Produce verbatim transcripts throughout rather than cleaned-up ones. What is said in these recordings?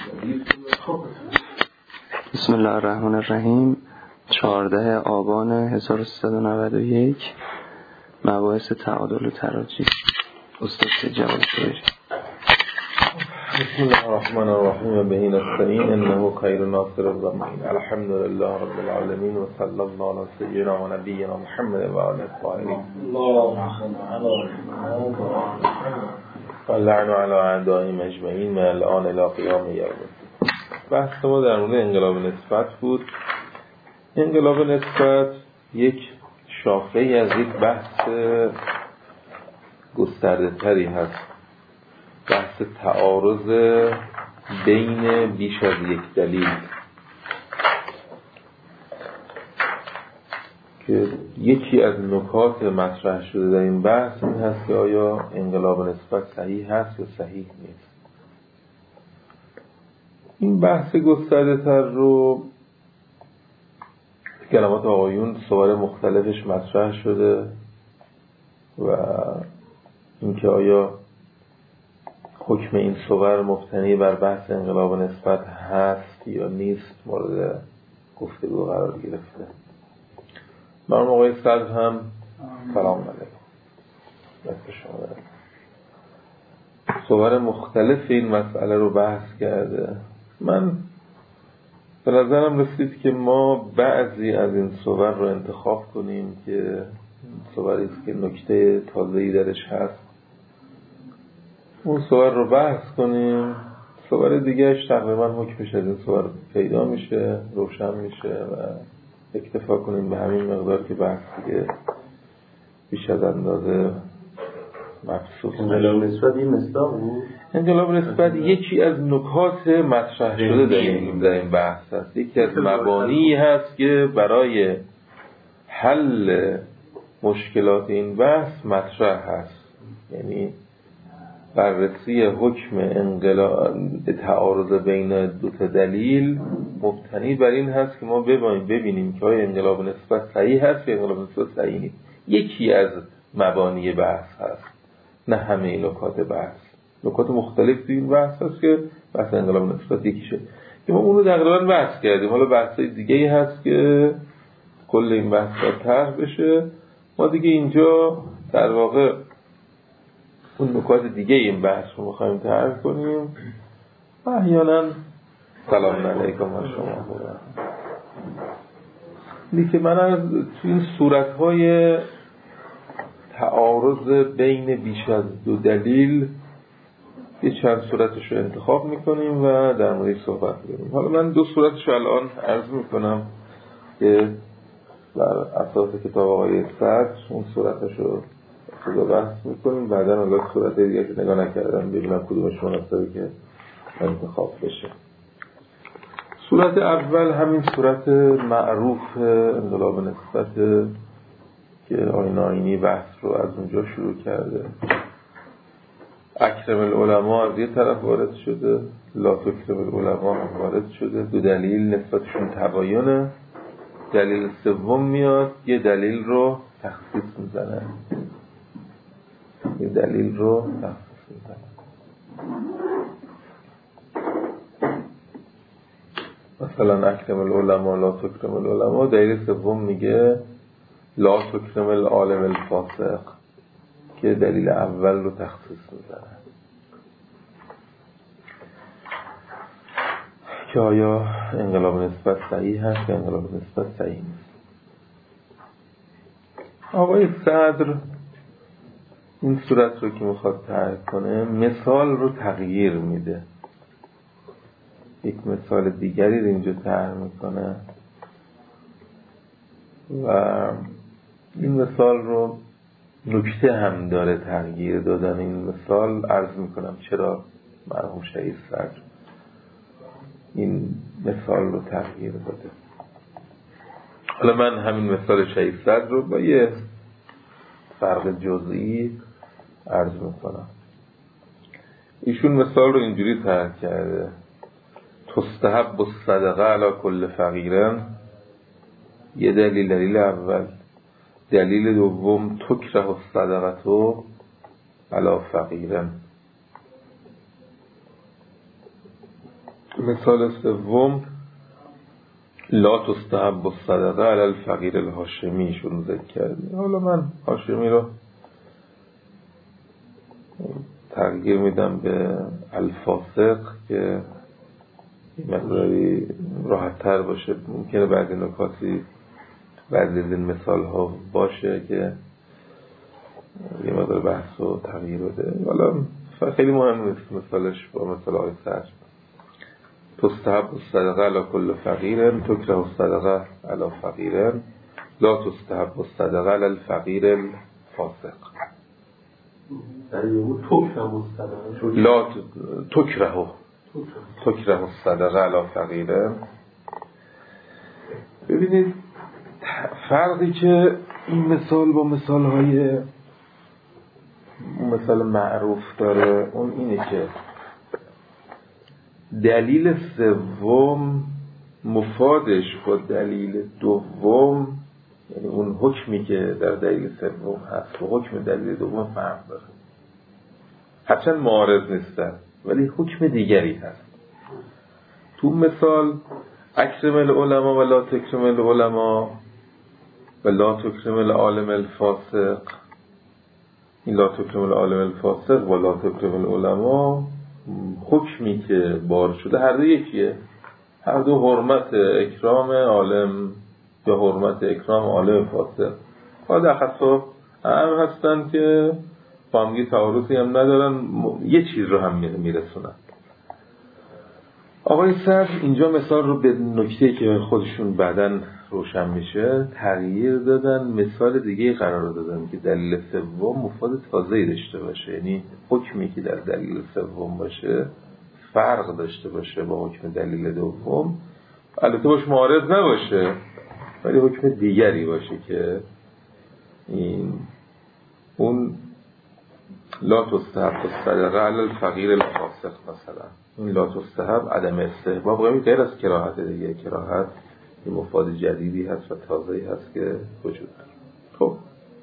بسم الله الرحمن الرحیم. چهارده آبان هزار و سیصد و نود و یک، مباحث تعادل و تراجی. استاد جواد شوری. بسم الله الرحمن الرحیم و به نستعین انه خیر ناصر و معین. الحمد لله رب العالمین و صلی الله علی سیدنا و نبینا محمد و آله الطاهرین. اللعن علی اعدائهم اجمعین من الان الی قیام یوم الدین. بحث ما در مورد انقلاب نسبت بود. انقلاب نسبت یک شاخه از یک بحث گسترده تری هست، بحث تعارض بین بیش از یک دلیل، که یکی از نکات مطرح شده در این بحث این هست که آیا انقلاب نسبت صحیح هست یا صحیح نیست. این بحث گسترده تر رو کلمات آقایون صور مختلفش مطرح شده و اینکه آیا حکم این صور مبتنی بر بحث انقلاب نسبت هست یا نیست مورد گفتگو قرار گرفته. مرحوم آقای صدر هم سلام علیکم دست شما دارم صور مختلف این مسئله رو بحث کرده. من به نظرم رسید که ما بعضی از این صور رو انتخاب کنیم که صوری است که نکته تازه‌ای درش هست، اون صور رو بحث کنیم. صور دیگهش تقریبا حکمش از این صور پیدا میشه، روشن میشه و اکتفا کنیم به همین مقدار که بحث دیگه بیش از اندازه مبسوط. انقلاب نسبت این مصداق بود. انقلاب نسبت یکی از نکات مطرح شده در این در این بحث هست، یکی از مبانی هست که برای حل مشکلات این بحث مطرح هست. یعنی بررسی حکم انقلاب تعارض بین دو تا دلیل مبتنی بر این هست که ما ببینیم ببینیم که آیا انقلاب نسبت صحیح هست یا انقلاب نسبت صحیح نیست. یکی از مبانی بحث هست، نه همه نکات بحث. نکات مختلف توی این بحث هست که بحث انقلاب نسبت یکیشه که ما اون رو تقریبا بحث کردیم. حالا بحثای دیگه‌ای هست که کل این بحث باید طرح بشه. ما دیگه اینجا در واقع اون نکات دیگه این بحث رو می‌خوایم طرح کنیم. احیانا سلام علیکم و شما خوبه لیکن من از توی این صورت‌های تعارض بین بیش از دو دلیل یه چند صورتش رو انتخاب میکنیم و در موردش صحبت کنیم. حالا من دو صورتش رو الان عرض میکنم که بر اساس کتاب آقای صدر اون صورتش رو خدا بحث میکنیم. بعدا اگر صورت دیگه که نگاه نکردم ببینم کدومش مناسبه که انتخاب بشه. صورت اول همین صورت معروف انقلاب نسبت که آیین آیینی بحث رو از اونجا شروع کرده. اکرم العلماء از یه طرف وارد شده، لا تکرم العلماء وارد شده. دو دلیل نسبتشون تباینه. دلیل سوم میاد یه دلیل رو تخصیص میزنه یه دلیل رو تخصیص میزنه مثلا اکرم العلماء لا تکرم العلماء. دلیل سوم میگه لا تکرم العالم الفاسق که دلیل اول رو تخصیص میزنه که آیا انقلاب نسبت صحیح هست یا انقلاب نسبت صحیح نیست. آقای صدر این صورت رو که میخواد طرح کنه مثال رو تغییر میده، یک مثال دیگری رو اینجا طرح میکنه و این مثال رو نکته هم داره تغییر دادن این مثال. عرض میکنم چرا مرحوم شهید صدر این مثال رو تغییر داده. حالا من همین مثال شهید صدر رو با یه فرق جزئی عرض میکنم. ایشون مثال رو اینجوری طرح کرده: تستحب الصدقه علی کل فقیرن. یه دلیل دلیل اول. دلیل دوم تکره الصدقه علی فقیرن. مثال سوم لا تستحب الصدقه علی الفقیر الهاشمی شروع ذکر کردیم. حالا من هاشمی رو تغییر میدم به الفاسق که این مقداری راحت تر باشه. ممکنه بعضی نکاتی بعضی از این مثال ها باشه که یه مقدار بحث و تغییر بده. حالا خیلی مهم نیست مثالش با مثال های سر. تستحب الصدقه علی کل فقیر، تکره الصدقه علی فقیر، لا تستحب الصدقه علی الفقیر الفاسق. لا تکره تکره الصدقه علی فقیر. ببینید فرقی که این مثال با مثال های مثال معروف داره اون اینه که دلیل سوم مفادش با دلیل دوم، یعنی اون حکمی که در دلیل سوم هست و حکم دلیل دوم فرق داره. هرچند معارض نیستن ولی حکم دیگری هست. تو مثال اکرم العلماء و لا تکرم العلماء و لا تکرم العالم الفاسق، این لا تکرم العالم الفاسق و لا تکرم العلماء حکمی که بار شده هر دو یکیه. هر دو حرمت اکرام عالم یا حرمت اکرام عالم فاسق و در خصوص هم هستن که فهمگی تعارضی هم ندارن، یه چیز رو هم میرسونن. آقای صدر اینجا مثال رو به نکته که خودشون بعداً روشن میشه تغییر دادن، مثال دیگه قرار دادن که دلیل سوم مفاد تازه‌ای داشته باشه، یعنی حکمی که در دلیل سوم باشه فرق داشته باشه با حکم دلیل دوم، البته باش معارض نباشه ولی حکم دیگری باشه که این اون لا تستحب الصدقه علی الفقیر الفاسق مثلا. این لا تستحب عدم استحباب غیر از کراهت دیگه، کراهت این مفاد جدیدی هست و تازه‌ای هست که وجود داره. خب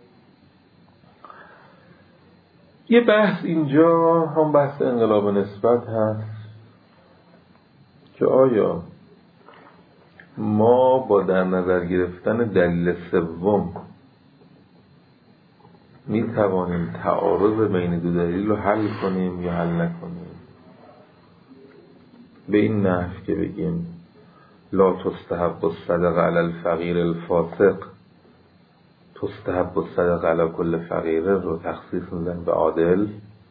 یه بحث اینجا هم بحث انقلاب نسبت هست که آیا ما با در نظر گرفتن دلیل سوم می توانیم تعارض بین دو دلیل رو حل کنیم یا حل نکنیم؟ به این نحو که بگیم لا تستحب الصدقه علی الفقیر الفاسق، تستحب الصدقه علی کل فقیر رو تخصیص میدن به عادل،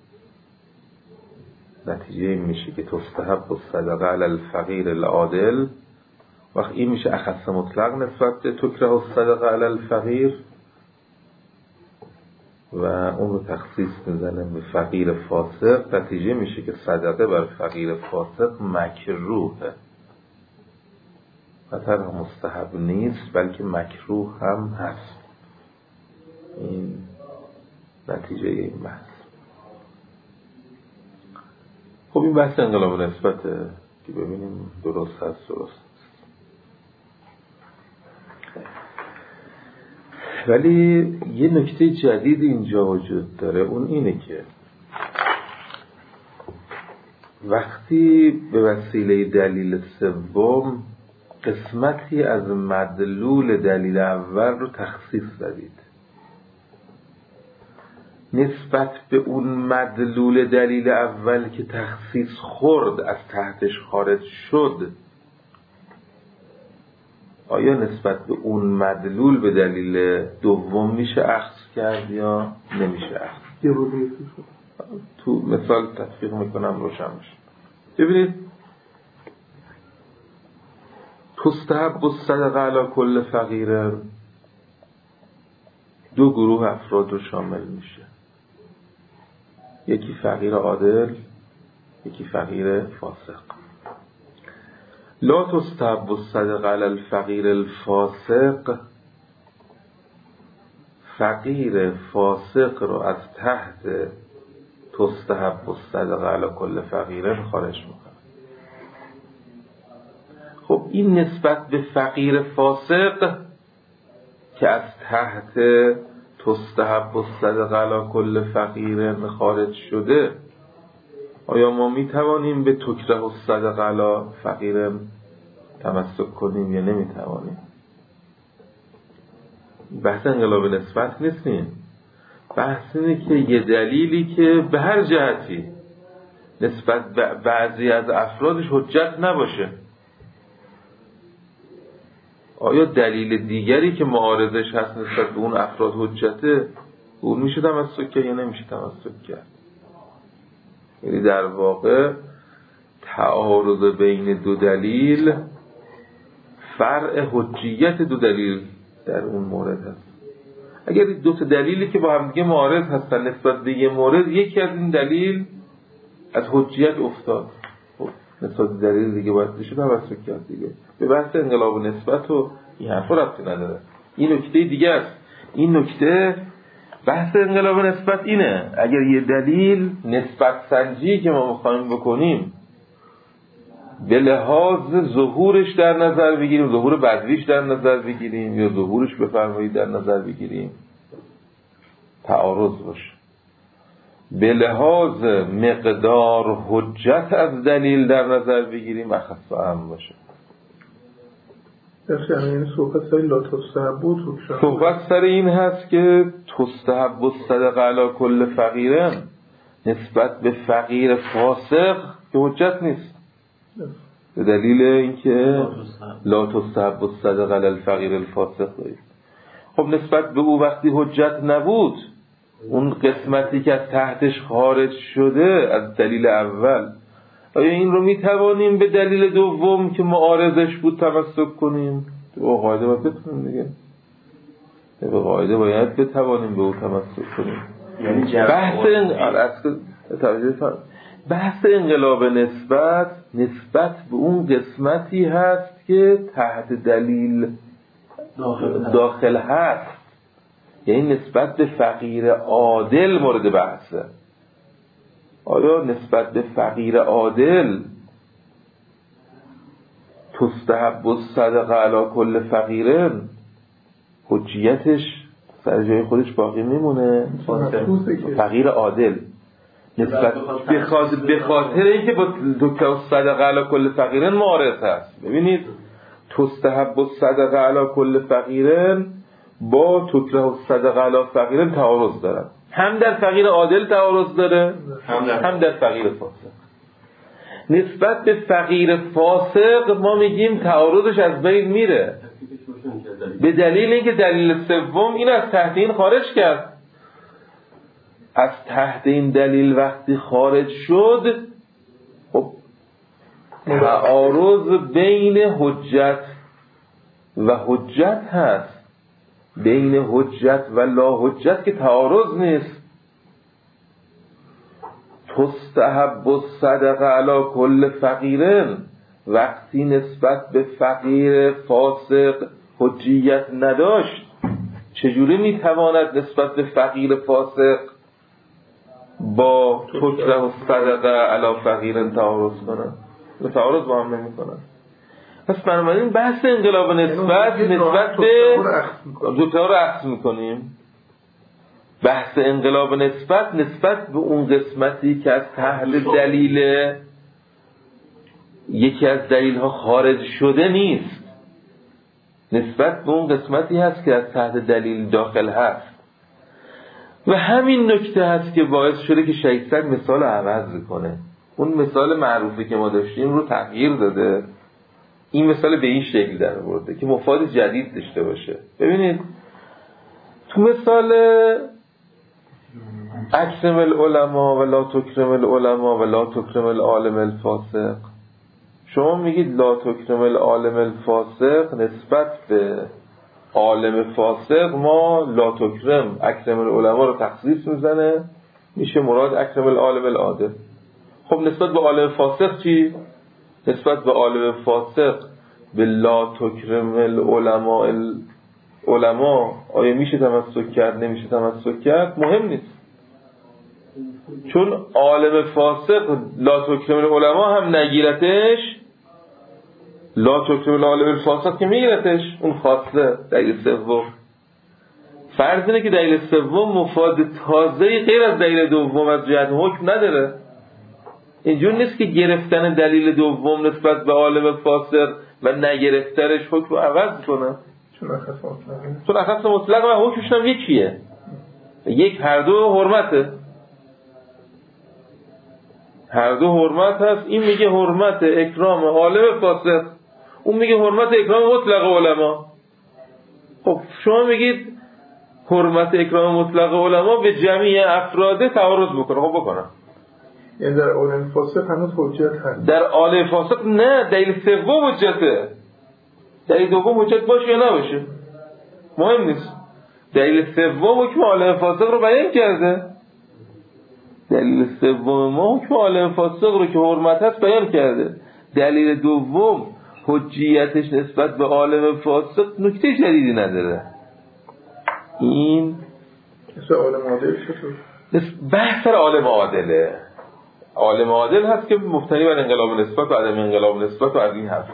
نتیجه این میشه که تستحب الصدقه علی الفقیر العادل. وقت این میشه اخص مطلق نسبت به تکره الصدقه علی الفقیر و اون رو تخصیص میزنن به فقیر فاسق. نتیجه میشه که صدقه بر فقیر فاسق مکروهه، نه تنها مستحب نیست بلکه مکروه هم هست. این نتیجه این بحث. خب این بحث انقلاب نسبته که ببینیم درست هست درست. ولی یه نکته جدید اینجا وجود داره، اون اینه که وقتی به وسیله دلیل سوم قسمتی از مدلول دلیل اول رو تخصیص دادید، نسبت به اون مدلول دلیل اول که تخصیص خورد از تحتش خارج شد، آیا نسبت به اون مدلول به دلیل دوم میشه اخذ کرد یا نمیشه اخذ؟ تو مثال تطبیق میکنم روشن میشه. ببینید تستحب الصدقه علی کل فقیر دو گروه افراد رو شامل میشه، یکی فقیر عادل یکی فقیر فاسق. لا تستحب الصدقه علی الفقیر الفاسق، فقیر فاسق رو از تحت تستحب الصدقه علی کل فقیر خارج میکنه. خب این نسبت به فقیر فاسق که از تحت تستحب الصدقه علی کل فقیر خارج شده، آیا ما می توانیم به تکره الصدقه علی فقیر تمسک کنیم یا نمی توانیم؟ بحث انقلاب نسبت نیستیم، بحث اینه که یه دلیلی که به هر جهتی نسبت به بعضی از افرادش حجت نباشه، آیا دلیل دیگری که معارضش هست نسبت به اون افراد حجته، اون میشه تمسک کرد یا نمیشه تمسک کرد؟ یعنی در واقع تعارض بین دو دلیل فرع حجیت دو دلیل در اون مورد هست. اگر دو تا دلیلی که با هم دیگه معارض هستن نسبت به یه مورد، یکی از این دلیل از حجیت افتاد، خب نسبت به دلیل دیگه باید بشه تمسک کرد دیگه. به بحث انقلاب نسبت و این حرفا ربطی نداره. این نکته دیگه است. این نکته بحث انقلاب نسبت اینه، اگر یه دلیل نسبت سنجی که ما میخوایم بکنیم به لحاظ ظهورش در نظر بگیریم، ظهور بدویش در نظر بگیریم یا ظهورش بفرمایید در نظر بگیریم، تعارض باشه. به لحاظ مقدار حجت از دلیل در نظر بگیریم، اخص و اهم باشه. یعنی صحبت سر لا تستحب و صحبت سر این هست که تستحب الصدقه علی کل فقیرن نسبت به فقیر فاسق که حجت نیست، به دلیل اینکه لا تستحب الصدقه علی الفقیر الفاسق دارید. خب نسبت به او وقتی حجت نبود، اون قسمتی که از تحتش خارج شده از دلیل اول، آیا این رو میتوانیم به دلیل دوم که معارضش بود تمسک کنیم؟ به قاعده باید بتونیم دیگه، به قاعده باید بتوانیم به او تمسک کنیم. یعنی بحث ان... بحث انقلاب نسبت نسبت به اون قسمتی هست که تحت دلیل داخل, داخل هست، یعنی نسبت به فقیر عادل مورد بحثه. آیا نسبت به فقیر عادل تستحب الصدقه علی کل فقیرن حجیتش سر جای خودش باقی میمونه؟ فقیر عادل نسبت به خاطر اینکه با تکره الصدقه علی کل فقیرن معارض هست. ببینید تستحب الصدقه علی کل فقیرن با تکره الصدقه علی فقیرن تعارض دارن، هم در فقیر عادل تعارض داره هم در, هم در فقیر فاسق. نسبت به فقیر فاسق ما میگیم تعارضش از بین میره، به دلیل اینکه دلیل سوم این از تحت این خارج کرد. از تحت این دلیل وقتی خارج شد، خب تعارض بین حجت و حجت هست، بین حجت و لا حجت که تعارض نیست. تستحب الصدقه علی کل فقیرن وقتی نسبت به فقیر فاسق حجیت نداشت، چجوری میتواند نسبت به فقیر فاسق با تکره الصدقه علی فقیرن تعارض کنه؟ تعارض با هم نمی کنه. پس بنابراین بحث انقلاب نسبت نسبت به دوتا رو عکس میکنیم. بحث انقلاب نسبت نسبت به اون قسمتی که از تحت دلیل یکی از دلیل ها خارج شده نیست، نسبت به اون قسمتی هست که از تحت دلیل داخل هست. و همین نکته هست که باعث شده که شیخ سعد مثال عوض کنه. اون مثال معروفی که ما داشتیم رو تغییر داده، این مثال به این شکل در آورده که مفاد جدید داشته باشه. ببینید تو مثال اکرم العلماء و لا تکرم العلماء و لا تکرم العالم الفاسق، شما میگید لا تکرم العالم الفاسق نسبت به عالم فاسق ما لا تکرم اکرم العلماء رو تخصیص میزنه، میشه مراد اکرم العالم العادل. خب نسبت به عالم فاسق چی؟ نسبت به عالم فاسق به لا تکرم العلماء العلماء آیا میشه تمسک کرد نمیشه تمسک کرد؟ مهم نیست، چون عالم فاسق لا تکرم العلماء هم نگیرتش، لا تکرم العالم الفاسق که میگیرتش، اون خاصه دلیل سوم. فرض اینه که دلیل سوم مفاد تازه غیر از دلیل دوم از جهت حکم نداره. اینجور نیست که گرفتن دلیل دوم نسبت به عالم فاسق و نگرفتنش حکم عوض کنه، چون اخص مطلقه چون اخص مطلق و حکمش هم یکیه، یک هر دو حرمته، هر دو حرمت هست. این میگه حرمت اکرام عالم فاسق، اون میگه حرمت اکرام مطلق علما. خب شما میگید حرمت اکرام مطلق علما به جمعی افراد تعارض بکنه. خب بکنم، یعنی در عالم فاسق هنوز حجت هست؟ در عالم فاسق نه، دلیل سوم حجته. دلیل دوم حجت باشه یا نباشه مهم نیست، دلیل سوم حکم عالم فاسق رو بیان کرده. دلیل سوم ما حکم عالم فاسق رو که حرمت هست بیان کرده. دلیل دوم حجیتش نسبت به عالم فاسق نکته جدیدی نداره. این مثل عالم عادل چطور؟ بحث سر عالم عادله. عالم عادل هست که مبتنی بر انقلاب نسبت و عدم انقلاب نسبت و از این حرفا.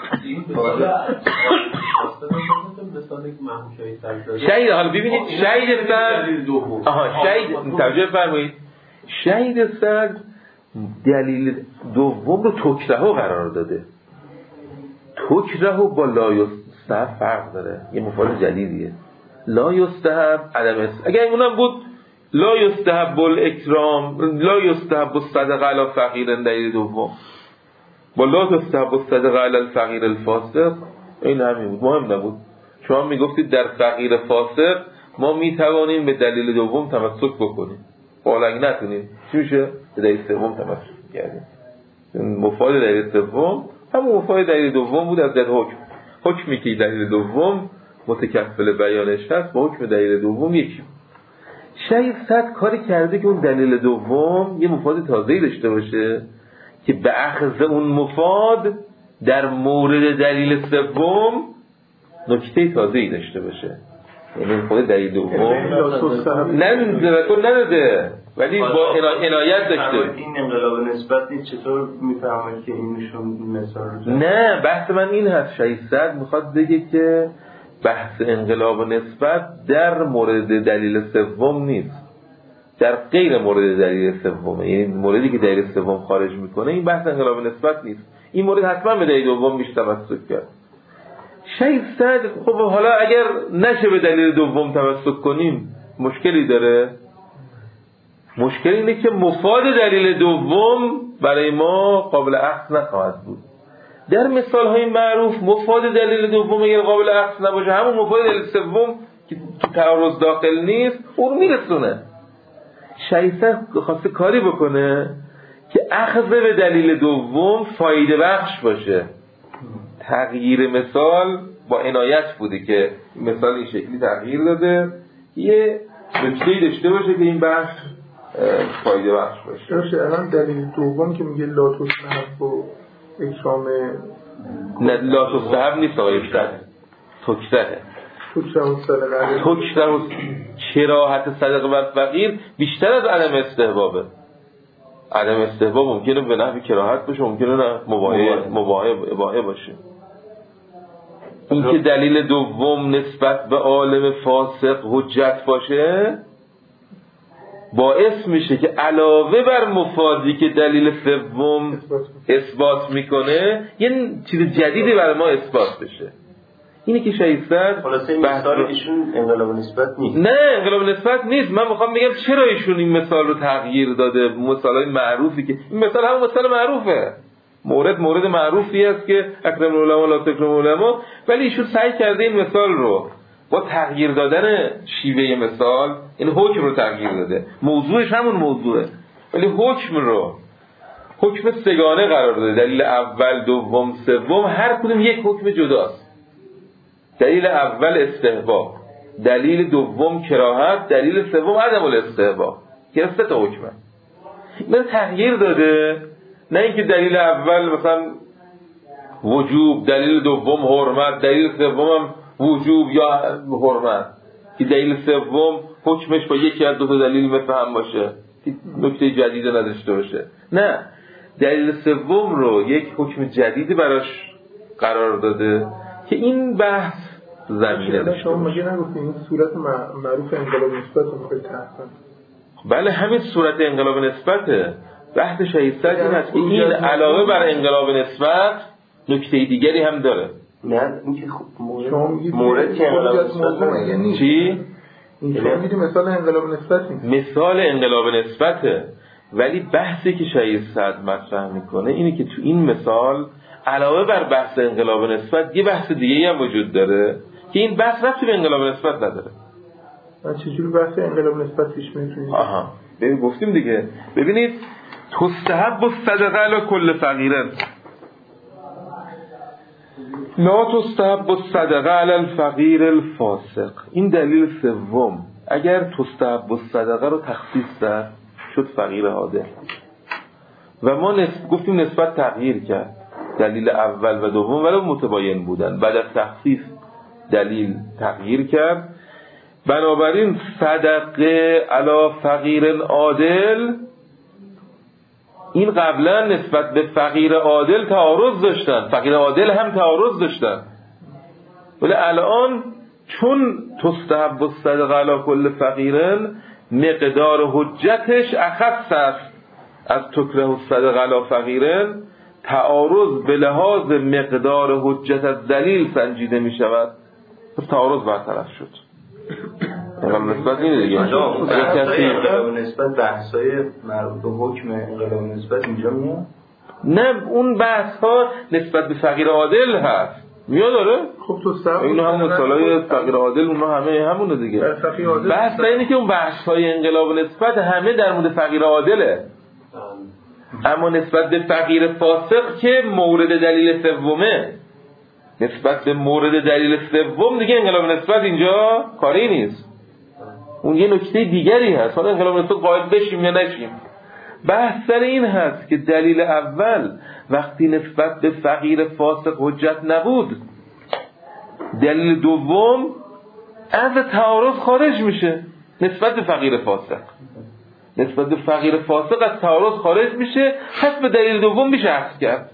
شهید، حالا ببینید شهید سر آها شهید توجه فرمایید، شهید سر دلیل دوم رو تکرهو قرار داده. تکرهو با لا یستحب فرق داره، یه مفعول جدیدیه. لا یستحب عدم است. اگر اونم بود لا یستحب الاکرام، لا یستحب الصدقه علی فقیر، دلیل دوم با لا یستحب الصدقه علی الفقیر الفاسق، این همین بود، مهم نبود. شما میگفتید در فقیر فاسق ما میتوانیم به دلیل دوم تمسک بکنیم، حالا اگه نتونیم چی میشه؟ به دلیل سوم تمسک کردیم. مفاد دلیل سوم همون مفاد دلیل دوم بود از در حکم. حکمی که دلیل دوم متکفل بیانش هست با حکم دلیل دوم یکی. شاید صد کاری کرده که اون دلیل دوم یه مفاد تازه‌ای داشته باشه که به اخذ اون مفاد در مورد دلیل سوم نکته تازه‌ای داشته باشه. یعنی خود دلیل دوم نه نداده ولی با عنایت داشته. این انقلاب نسبت نیست، چطور میفهمید که این نشون مثال رو؟ نه، بحث من این هست، شایستر میخواد بگه که بحث انقلاب نسبت در مورد دلیل سوم نیست، در غیر مورد دلیل سومه. یعنی موردی که دلیل سوم خارج میکنه این بحث انقلاب نسبت نیست، این مورد حتما به دلیل دوم میشه تمسک کرد. شایستر خب حالا اگر نشه به دلیل دوم تمسک کنیم مشکلی داره؟ مشکل اینه که مفاد دلیل دوم برای ما قابل اخذ نخواهد بود. در مثال های معروف مفاد دلیل دوم اگر قابل اخذ نباشه همون مفاد دلیل سوم که تو تعارض داخل نیست اون میرسونه. شایسته خواسته کاری بکنه که اخذ به دلیل دوم فایده بخش باشه. تغییر مثال با عنایت بوده که مثال این شکلی تغییر داده، یه نکته‌ای داشته باشه که این بخش فایده بخش باشه. باشه الان دلیل دوم که میگه لا تستحب و اکرام نه لا تستحب نیست آقای استاد، تکره تکره و کراهت صدقه بر فقیر بیشتر از عدم استحبابه. عدم استحباب ممکنه به نحوی کراهت باشه، ممکنه نه مباحه مباحه باشه. این که دلیل دوم نسبت به عالم فاسق حجت باشه باعث میشه که علاوه بر مفادی که دلیل سوم اثبات میکنه یه چیز جدیدی برای ما اثبات بشه. اینه که شایستر خلاصه این مثال ایشون انقلاب نسبت نیست. نه انقلاب نسبت نیست. من میخوام بگم چرا ایشون این مثال رو تغییر داده. مثالای معروفی که این مثال همون مثال معروفه، مورد مورد معروفی است که اکرم العلماء لا تکرم العلماء، ولی ایشون سعی کرده این مثال رو با تغییر دادن شیوه مثال این حکم رو تغییر داده. موضوعش همون موضوعه ولی حکم رو حکم سگانه قرار داده. دلیل اول دوم سوم هر کدوم یک حکم جداست. دلیل اول استحباب، دلیل دوم کراهت، دلیل سوم عدم الاستحباب. که سه تا حکمه. این تغییر داده، نه اینکه دلیل اول مثلا وجوب، دلیل دوم حرمت، دلیل سوم وجوب یا حرمت، که دلیل سوم حکمش با یکی از دو تا دلیل مثل هم باشه، نکته جدیدی نداشته باشه. نه، دلیل سوم رو یک حکم جدیدی براش قرار داده که این بحث زمینه داشته. شما مگه نگفتید این صورت معروف انقلاب نسبت رو میخواید تحقیق؟ بله همین صورت انقلاب نسبته. بحث شهید صدر این هست که این علاوه بر انقلاب نسبت نکته دیگری هم داره. نه اینکه خب مورد شما میگید مورد که انقلاب نسبت یعنی چی؟ این شما میگید مثال انقلاب نسبت نیست. مثال انقلاب نسبته، ولی بحثی که شهید صدر مطرح میکنه اینه که تو این مثال علاوه بر بحث انقلاب نسبت یه بحث دیگه هم وجود داره که این بحث رفتی به انقلاب نسبت نداره. چجوری بحث انقلاب نسبت پیش میاد؟ آها ببین گفتیم دیگه. ببینید تستحب الصدقه علی کل فقیره، لا تستحب الصدقه علی الفقیر الفاسق. این دلیل سوم. اگر تستحب الصدقه رو تخصیص زد شد فقیر عادل و ما نسب... گفتیم نسبت تغییر کرد، دلیل اول و دوم ولی متباین بودن، بعد از تخصیص دلیل تغییر کرد. بنابراین صدقه علی فقیر عادل این قبلا نسبت به فقیر عادل تعارض داشتن، فقیر عادل هم تعارض داشتن، ولی الان چون تستحب الصدقه علی کل فقیرن مقدار حجتش اخص است از تکره الصدقه علی فقیرن، تعارض به لحاظ مقدار حجت از دلیل سنجیده می شود، پس تعارض برطرف شد. انقلاب نسبت اینه دیگه. انقلاب نسبت بحثای مربوط به حکم انقلاب نسبت اینجا میاد؟ نه اون بحث ها نسبت به فقیر عادل هست میاد داره. خب تو سر اینا هم مثالای فقیر عادل اونا همه همونه دیگه. بحث اینه که اون بحث های انقلاب نسبت همه در مورد فقیر عادله، اما نسبت به فقیر فاسق که مورد دلیل سومه، نسبت به مورد دلیل سوم دیگه انقلاب نسبت اینجا کاری نیست، اون یه نکته دیگری هست. حالا انقلاب نسبت قائل بشیم یا نشیم، بحث سر این هست که دلیل اول وقتی نسبت به فقیر فاسق حجت نبود، دلیل دوم از تعارض خارج میشه نسبت به فقیر فاسق، نسبت به فقیر فاسق از تعارض خارج میشه، پس به دلیل دوم میشه عکس کرد.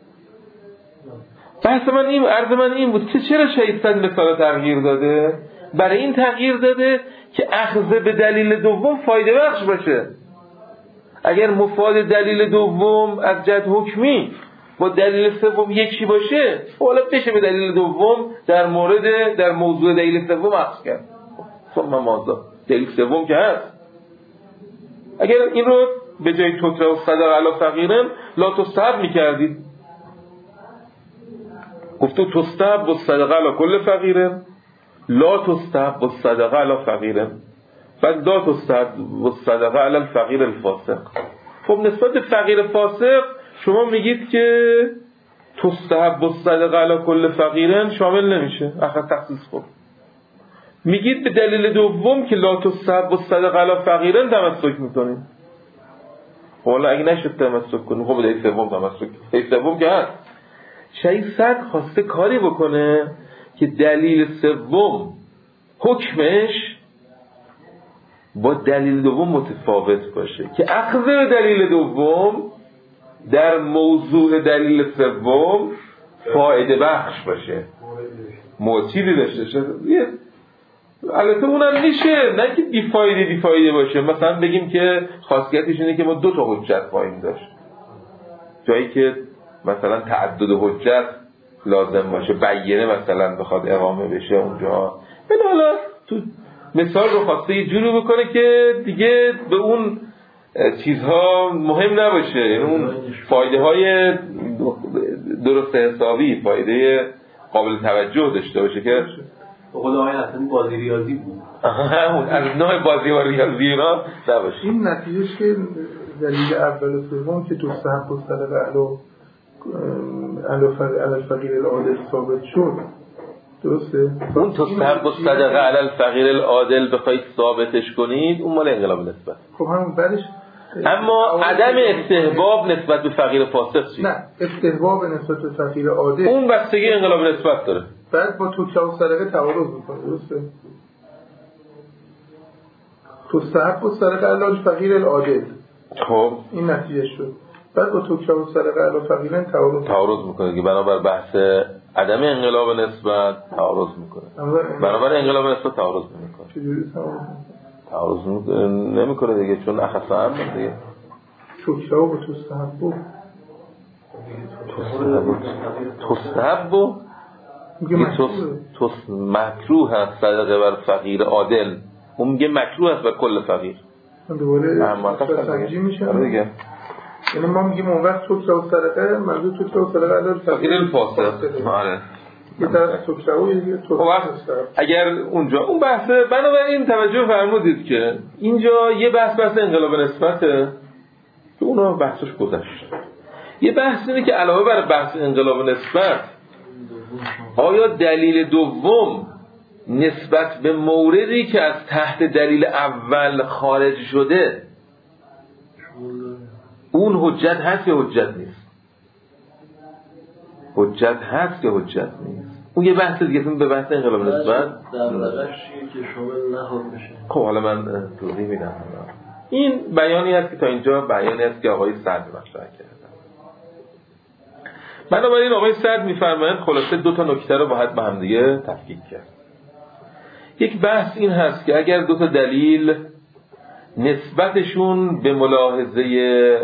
بحث من این عرض من این بود که چرا شهید صدر مثال تغییر داده؟ برای این تغییر داده که اخذ به دلیل دوم فایده بخش باشه. اگر مفاد دلیل دوم از جهت حکمی با دلیل سوم یکی باشه، حالا بشه به دلیل دوم در مورد در موضوع دلیل سوم عکس کرد. ثم ماذا؟ دلیل سوم که هست. اگر این رو به جای تکره الصدقه علی فقیرن لا تستحب می‌کردید، گفتو تستحب الصدقه علی کل فقیرن لا تستحب الصدقه علی فقیرن، بعد لا تستحب الصدقه علی الفقیر الفاسق. خب نسبت به فقیر فاسق شما میگید که تستحب الصدقه علی کل فقیرن شامل نمیشه، آخه تخصیص خود میگید به دلیل دوم که لا تستحب الصدقه علی فقیرن تمسک میکنید. حالا اگه نشد تمسک کنید خب به دلیل سوم تمسک، دلیل سوم که هست. شهید صدر خواسته کاری بکنه که دلیل سوم حکمش با دلیل دوم متفاوت باشه، که اخذ دلیل دوم در موضوع دلیل سوم فایده بخش باشه، موجودی داشته باشه. البته اونم میشه، نه که بی فایده بی فایده باشه. مثلا بگیم که خاصیتش اینه که ما دو تا حجت خواهیم داشت، جایی که مثلا تعدد حجت لازم باشه، بیانه مثلا بخواد اقامه بشه اونجا. ولی حالا تو مثال رو خواسته یه جوری بکنه که دیگه به اون چیزها مهم نباشه، یعنی اون فایده های درست حسابی، فایده قابل توجه داشته باشه که به قول آقای اصلا بازی ریاضی بود، از نوع بازی و ریاضی اینا نباشه. این نتیجهش که دلیل اول و سوم که تستحب الصدقه علی الفقیر العادل ثابت شد، درسته؟ اون تستحب الصدقه علی الفقیر العادل بخواید ثابتش کنید اون مال انقلاب نسبت. خب همون بعدش اما عدم استحباب نسبت به فقیر فاسق چی؟ نه، استحباب نسبت به فقیر عادل اون بستگی انقلاب نسبت داره. بعد با تکره الصدقه تعارض میکنه، درسته؟ تستحب الصدقه علی الفقیر العادل، خب این نتیجه شد. بعد با تکره الصدقه علی فقیرن تعارض تعارض میکنه که بنابر بحث عدم انقلاب نسبت تعارض میکنه، بنابر انقلاب نسبت تعارض نمیکنه. چجوری تعارض تعارض نمیکنه دیگه، چون اخص هم دیگه تکرا و تستحب تستحب و میگه مکروه تس مکروه هست صدقه بر فقیر عادل، اون میگه مکروه هست بر کل فقیر. دوباره تسنجی میشه دیگه. یعنی ما میگیم اون وقت تکرا و صدقه منظور تکرا و صدقه علاوه فقیر الفاسق. آره یه طرف تکرا و یه تکرا. اگر اونجا اون بحثه، بنابراین توجه فرمودید که اینجا یه بحث بحث انقلاب نسبته که اونا بحثش گذشت. یه بحث اینه که علاوه بر بحث انقلاب نسبت آیا دلیل دوم نسبت به موردی که از تحت دلیل اول خارج شده اون حجت هست یا حجت نیست؟ حجت هست یا حجت نیست؟ اون یه بحث دیگه به بحث انقلاب نسبت دغدغه‌شیه که شامل نخواد بشه. خب حالا من توضیح میدم. این بیانی هست که تا اینجا بیانی هست که آقای صدر مطرح کردن. بنابراین آقای صدر میفرمایند خلاصه دو تا نکته رو باید با هم دیگه تفکیک کرد. یک بحث این هست که اگر دو تا دلیل نسبتشون به ملاحظه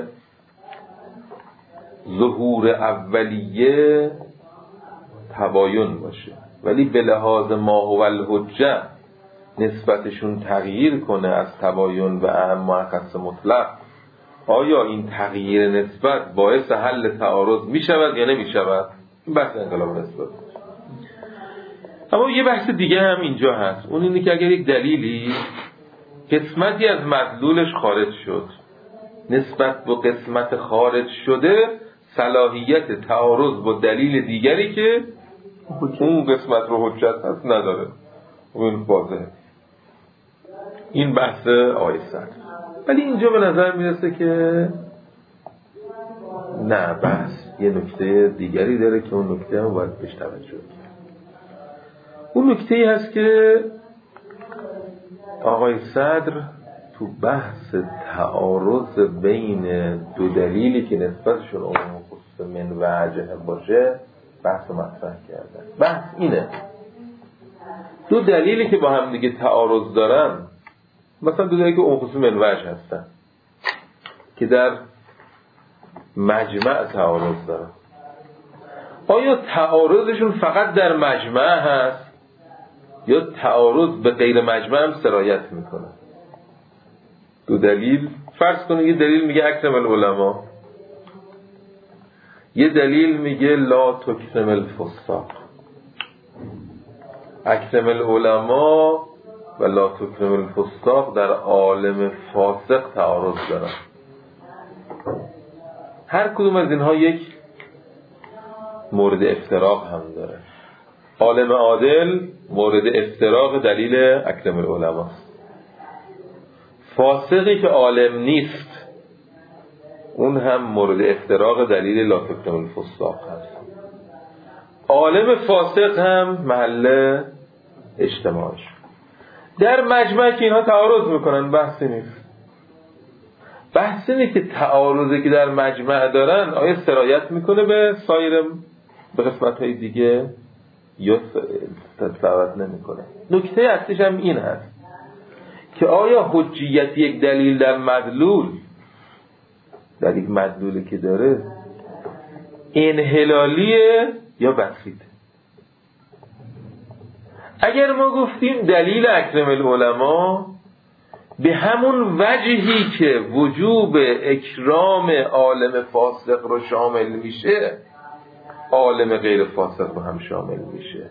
ظهور اولیه تباین باشه ولی به لحاظ ما هو الحجه نسبتشون تغییر کنه از تباین و اهم و اخص مطلق، آیا این تغییر نسبت باعث حل تعارض می شود یا نمی شود؟ این بحث انقلاب نسبت. اما یه بحث دیگه هم اینجا هست، اون اینه که اگر یک دلیلی قسمتی از مدلولش خارج شد، نسبت به قسمت خارج شده صلاحیت تعارض با دلیل دیگری که اون قسمت رو حجت هست نداره، اون واضحه. این بحث آیه صدر. ولی اینجا به نظر میرسه که نه، بحث یه نکته دیگری داره که اون نکته هم باید بهش توجه کنیم. اون نکته‌ای هست که آقای صدر تو بحث تعارض بین دو دلیلی که نسبتشون عموم خصوص من وجه باشه بحث مطرح کردن. بحث اینه دو دلیلی که با هم دیگه تعارض دارن، مثلا دو دلیلی که عموم خصوص من وجه هستن که در مجمع تعارض دارن، آیا تعارضشون فقط در مجمع هست یا تعارض به غیر مجمع هم سرایت میکنه؟ دو دلیل، فرض کنید یه دلیل میگه اکرم العلماء، یه دلیل میگه لا تکرم الفساق. اکرم العلماء و لا تکرم الفساق در عالم فاسق تعارض دارن. هر کدوم از اینها یک مورد افتراق هم داره. عالم عادل مورد افتراق دلیل اکرم العلماء، فاسقی که عالم نیست اون هم مورد افتراق دلیل لا تکرم الفساق هست. عالم فاسق هم محل اجتماعش. در مجمع که اینها تعارض میکنن بحثی نیست. بحث اینه که تعارضی که در مجمع دارن آیا سرایت میکنه به سایر به قسمت‌های دیگه یا سرایت نمیکنه. نکته اصلیش هم این هست که آیا حجیت یک دلیل در مدلول در یک مدلولی که داره انحلالیه یا بسیطه؟ اگر ما گفتیم دلیل اکرم العلماء به همون وجهی که وجوب اکرام عالم فاسق رو شامل میشه عالم غیر فاسق رو هم شامل میشه،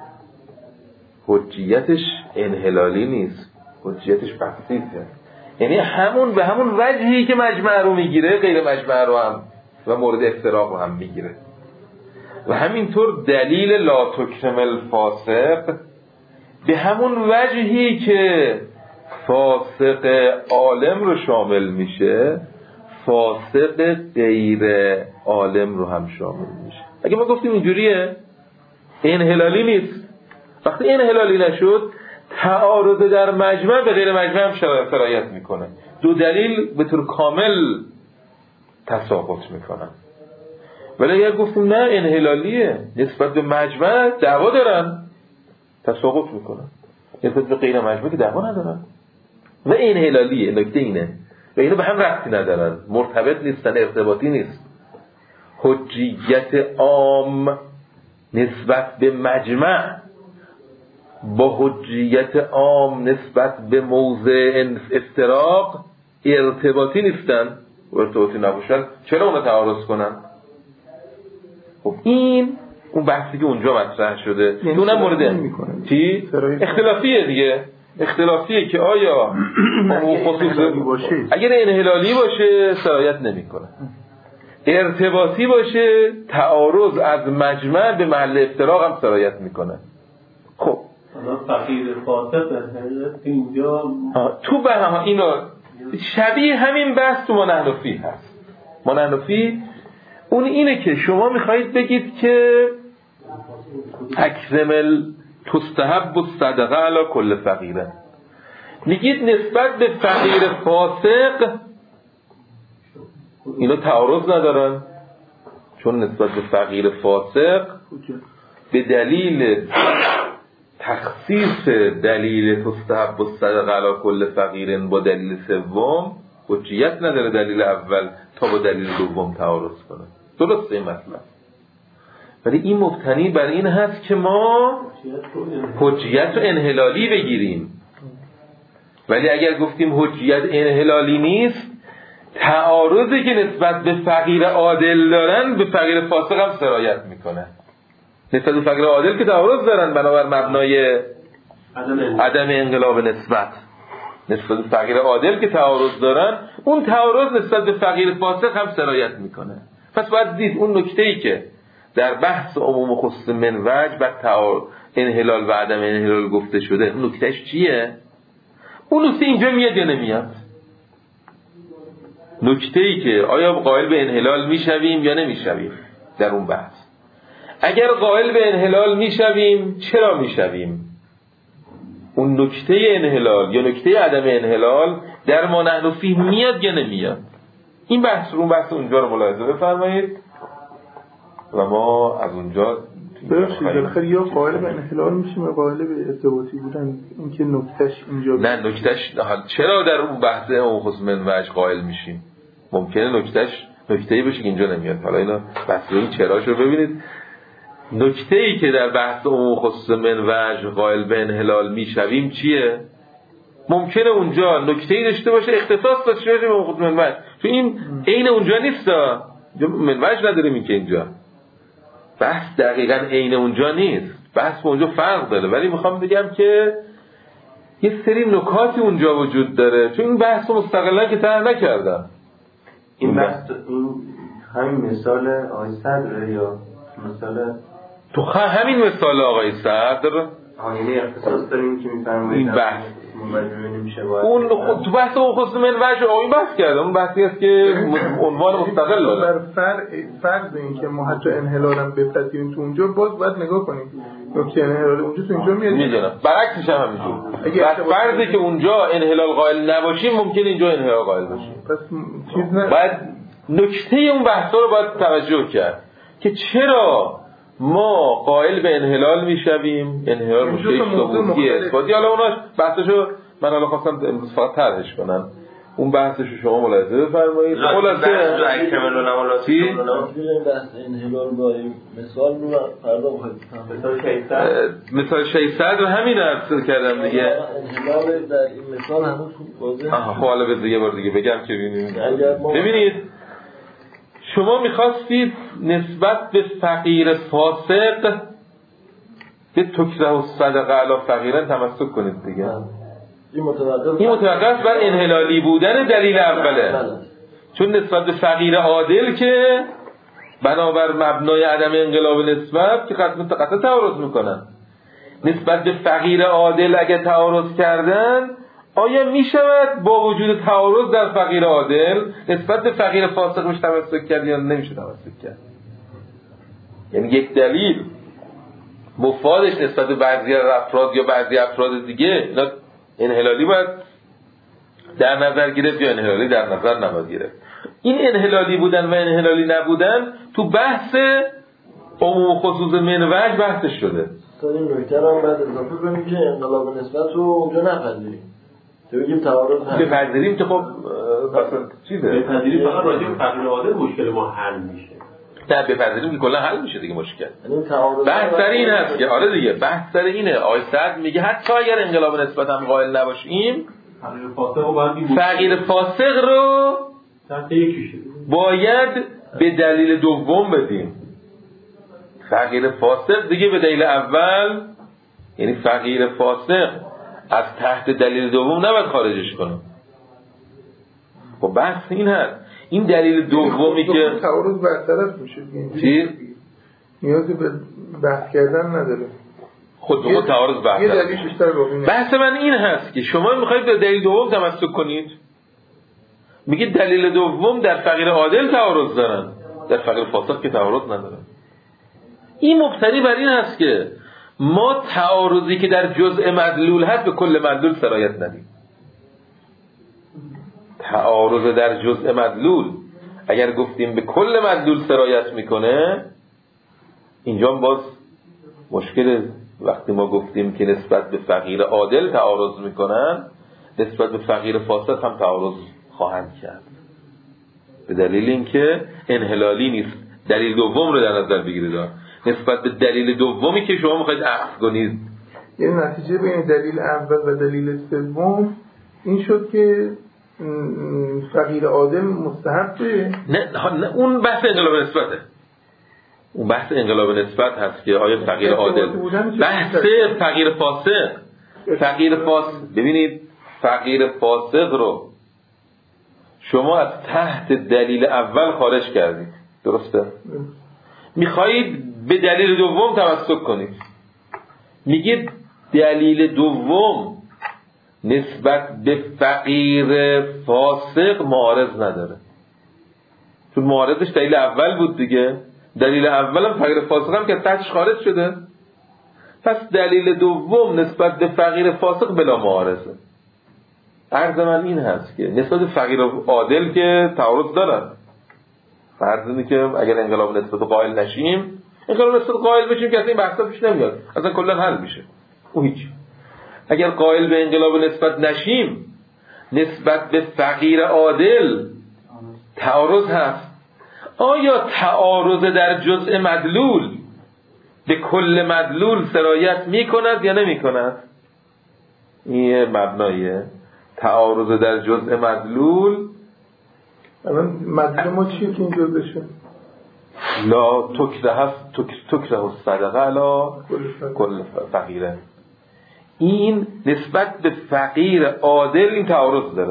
حجیتش انحلالی نیست، حجیتش بسیطه. یعنی همون به همون وجهی که مجمع رو میگیره غیر مجمع رو هم و مورد افتراق رو هم میگیره. و همینطور دلیل لا تکرم الفاسق به همون وجهی که فاسق عالم رو شامل میشه فاسق غیر عالم رو هم شامل میشه. اگه ما گفتیم اینجوریه انحلالی نیست، وقتی انحلالی نشد تعارض در مجمع به غیر مجمع هم سرایت میکنه. دو دلیل به طور کامل تساقط میکنن. ولی اگر گفتیم نه انحلالیه نسبت به مجمع دعوا دارن تساقط میکنن، نسبت به غیر مجمع که دعوا ندارن و انحلالیه. نکته اینه و اینو به هم ربطی ندارن، مرتبط نیستن، ارتباطی نیست. حجیت عام نسبت به مجمع با حجیت عام نسبت به موضع افتراق ارتباطی نیستن. ارتباطی نباشن چرا اونو تعارض کنن؟ خب این اون بحثی که اونجا مطرح شده یعنی اونم مورد چی؟ اختلافیه دیگه. اختلافیه که آیا اون خصوص اگر انحلالی باشه سرایت نمیکنه، ارتباطی باشه تعارض از مجمع به محل افتراق هم سرایت میکنه. خب فقیر فاسد اینجا تو به ها اینو شبیه همین بحث تو منحنفی هست. منحنفی اون اینه که شما میخواهید بگید که اکزمل تستحب الصدقه علی کل فقیره، میگید نسبت به فقیر فاسق اینا تعارض ندارن، چون نسبت به فقیر فاسق به دلیل تخصیص دلیل تستحب الصدقه علی کل فقیر با دلیل سوم حجیت نداره دلیل اول تا با دلیل دوم تعارض کنه. درسته این مطلب، ولی این مبتنی بر این هست که ما حجیت و انحلالی بگیریم. ولی اگر گفتیم حجیت انحلالی نیست، تعارضی که نسبت به فقیر عادل دارن به فقیر فاسق هم سرایت میکنه. نسبت به فقیر عادل که تعارض دارن بنابر مبنای عدم انقلاب نسبت، نسبت به فقیر عادل که تعارض دارن اون تعارض نسبت به فقیر فاسق هم سرایت میکنه. پس باید دید اون نکته‌ای که در بحث عموم و خصوص منوج بر تعارض انحلال و عدم انحلال گفته شده، اون نکتهش چیه؟ اون نکته اینجا میاد یا نمیاد؟ نکته‌ای که آیا قائل به انحلال میشویم یا نمیشویم در اون بحث. اگر قائل به انحلال میشویم چرا میشویم؟ اون نکته انحلال یا نکته عدم انحلال در ما نحن فیه میاد یا نمیاد؟ این بحث رو بحث اونجا رو ملاحظه بفرمایید و ما از اونجا بخشید بالاخره یا قائل به انحلال میشیم یا قائل به ارتباطی بودن. این که نکتهش اینجا نه نکتهش چرا در اون بحث اون خصوص منوج قائل میشیم؟ ممکنه نکتهش نکته‌ای باشه که اینجا نمیاد. حالا اینا بحث این چراش رو ببینید. نکته‌ای که در بحث اون خصوص منوج قائل به انحلال میشویم چیه؟ ممکنه اونجا نکته‌ای داشته باشه اختصاص داشته باشه به اون خصوص منوج، چون این عین اونجا نیست، منوج نداریم این که اینجا بحث دقیقاً عین اونجا نیست، بحث با اونجا فرق داره. ولی میخوام بگم که یه سری نکاتی اونجا وجود داره، چون این بحث رو مستقلاً که طرح نکردم. این بحث این همین مثال آقای صدر یا مثال تو همین مثال آقای صدر آینه اختصاص داریم که میفرمایید این بحث نمیشه اون خود تو بحث اون خصوص منوج این بحث کردم. اون بحثی است که عنوان مستقل داره. بر فرض فرض این که ما حتی انحلال هم بپذیریم تو اونجا باز باید نگاه کنیم نکته انحلال اونجا تو اینجا میاد. میدونم برعکسش هم همینجور. بس فرضی که اونجا انحلال قائل نباشیم ممکنه اینجا انحلال قائل باشیم. پس چیز نه باید نکته اون بحثا رو باید توجه کرد که چرا ما قائل به انحلال میشویم. انحلال مشکل ثبوتی اثباتی. حالا اوناش بحثشو من حالا خواستم امروز فقط طرحش کنم. اون بحثشو شما ملاحظه بفرمایید. خلاصه اکمل العلماء چی بحث انحلال با مثال رو فردا بخواید مثال شیصد مثال شیصد رو همین عرض کردم دیگه. انحلال در این مثال هنوز واضحه. آها خب حالا به دیگه بار دیگه بگم که ببینید. ببینید شما میخواستید نسبت به فقیر فاسق به تکره الصدقه علی فقیرن تمسک کنید دیگه. این متوقف این متوقف بر انحلالی بودن دلیل اوله، چون نسبت به فقیر عادل که بنابر مبنای عدم انقلاب نسبت که قطعا قطعا تعارض میکنن. نسبت به فقیر عادل اگه تعارض کردن آیا می شود با وجود تعارض در فقیر عادل نسبت به فقیر فاسق میشه تمسک کرد یا نمیشه تمسک کرد؟ یعنی یک دلیل مفادش نسبت به بعضی افراد یا بعضی افراد دیگه انحلالی باید در نظر گرفت یا انحلالی در نظر نباید گرفت. این انحلالی بودن و انحلالی نبودن تو بحث عموم خصوص منوج بحثش شده. تا این نکته رو هم باید اضافه کنیم که انقلاب نسبت رو اونجا نپذیریم. تو بگیم تعارض هست. بپذیریم که خب اصلا چیزه بپذیریم فقط راجع به فقیر عادل مشکل ما حل میشه. نه بپذیریم که کلا حل میشه دیگه مشکل. بحث سر این هست که آره دیگه بحث سر اینه. آقای سعد میگه حتی اگر انقلاب نسبت هم قائل نباشیم فقیر فاسق رو باید فقیر فاسق رو باید به دلیل دوم بدیم. فقیر فاسق دیگه به دلیل اول، یعنی فقیر فاسق از تحت دلیل دوم نباید خارجش کنم. خب بحث این هست. این دلیل دومی که تعارض برطرف میشه. چی؟ نیازی به بحث کردن نداره. خود دوم تعارض برطرف. بحث من این هست که شما میخواید به دلیل دوم تمسک کنید. میگید دلیل دوم در فقیر عادل تعارض دارن، در فقیر فاسق که تعارض ندارن. این مبتنی بر این هست که ما تعارضی که در جزء مدلول هست به کل مدلول سرایت ندیم. تعارض در جزء مدلول اگر گفتیم به کل مدلول سرایت میکنه، اینجا باز مشکل. وقتی ما گفتیم که نسبت به فقیر عادل تعارض میکنن، نسبت به فقیر فاسق هم تعارض خواهند کرد، به دلیل اینکه انحلالی نیست. دلیل دوم رو در نظر بگیرید نسبت به دلیل دومی که شما میخواید عکس کنید. یعنی نتیجه بین دلیل اول و دلیل سوم این شد که فقیر عادل مستحبه. نه, نه اون بحث انقلاب نسبته. اون بحث انقلاب نسبت هست که آیا فقیر عادل، بحث فقیر فاسق. فقیر فاسق ببینید، فقیر فاسق رو شما از تحت دلیل اول خارج کردید، درسته؟ میخواهید به دلیل دوم تمسک کنید. میگید دلیل دوم نسبت به فقیر فاسق معارض نداره، چون معارضش دلیل اول بود دیگه. دلیل اول هم فقیر فاسق هم که تحتش خارج شده، پس دلیل دوم نسبت به فقیر فاسق بلا معارضه. عرض من این هست که نسبت به فقیر عادل که تعارض دارن. فرض اینه که اگر انقلاب نسبت قائل نشیم، انقلاب نسبت قائل بشیم که اصلا این بحثا پیش نمیاد، اصلا کلا حل میشه. اون هیچ. اگر قائل به انقلاب نسبت نشیم، نسبت به فقیر عادل تعارض هست. آیا تعارض در جزء مدلول به کل مدلول سرایت میکند یا نمیکند؟ این مبنایه. تعارض در جزء مدلول، الان مدلول ما چیه که این جزءشه؟ لا تکره هست تکره الصدقه علا کل فقیره. این نسبت به فقیر عادل این تعارض داره.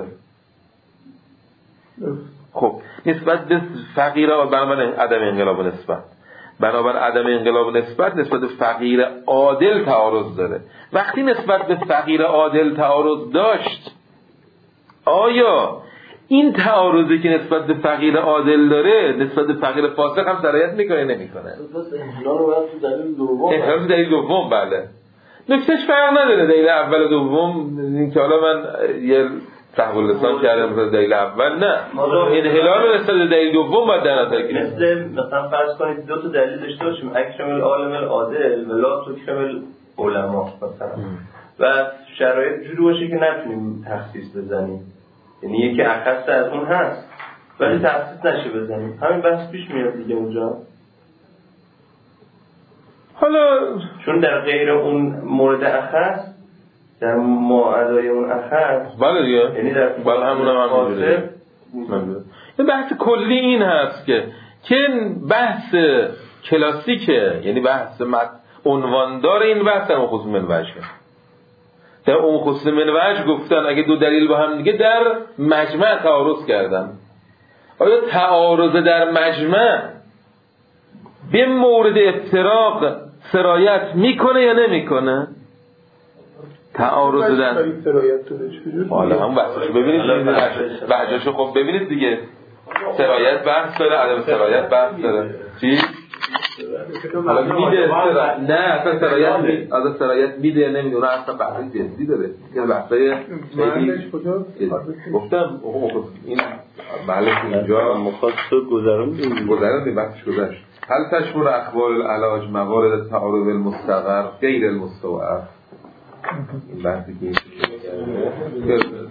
خب نسبت به فقیر بنابراین عدم انقلاب نسبت، بنابراین عدم انقلاب نسبت نسبت به فقیر عادل تعارض داره. وقتی نسبت به فقیر عادل تعارض داشت، آیا این تعارضی که نسبت به فقیر عادل داره نسبت به فقیر فاسق هم سرایت میکنه نمیکنه؟ انحلال رو باید تو دلیل دوم. انحلال دلیل دوم بله. نکتهش فرق نداره دلیل اول و دوم. این که حالا من یه تحول لسان کردم مثلا دلیل اول، نه انحلال رو نسبت به دلیل دوم باید در نظر گرفت. مثل مثلا فرض کنید دو تا دلیل داشته باشیم، اکرم العالم العادل و لا تکرم العلماء مثلا، و شرایط جوری باشه که نتونیم تخصیص بزنیم، یعنی یکی اخص از اون هست ولی تخصیص نشه بزنیم، همین بحث پیش میاد دیگه اونجا. حالا چون در غیر اون مورد اخص، در معادای اون اخص بله دیگه، یعنی در بله همون هم همونجوره. این بحث کلی این هست که که بحث کلاسیکه، یعنی بحث عنواندار این بحث در خصوص منوجه. در اون خصوص منوجه گفتن اگه دو دلیل با هم دیگه در مجمع تعارض کردن، آیا تعارض در مجمع به مورد افتراق سرایت میکنه یا نمیکنه؟ تعارض در حالا هم بحثشو ببینید، بحثشو خب ببینید دیگه، سرایت بحث داره، عدم سرایت بحث داره. چی؟ حالا میده سرایت، نه اصلا سرایت میده، از سرایت میده نمیدونه، اصلا بحث جدی داره. این بحثای محلش کجا؟ گفتم این محلش اینجا مخاطب گذروندیم گذروندیم بحثش گذشت. هل تشمل اخبار العلاج موارد تعارض المستقر غیر المستوعب؟ این بحثی که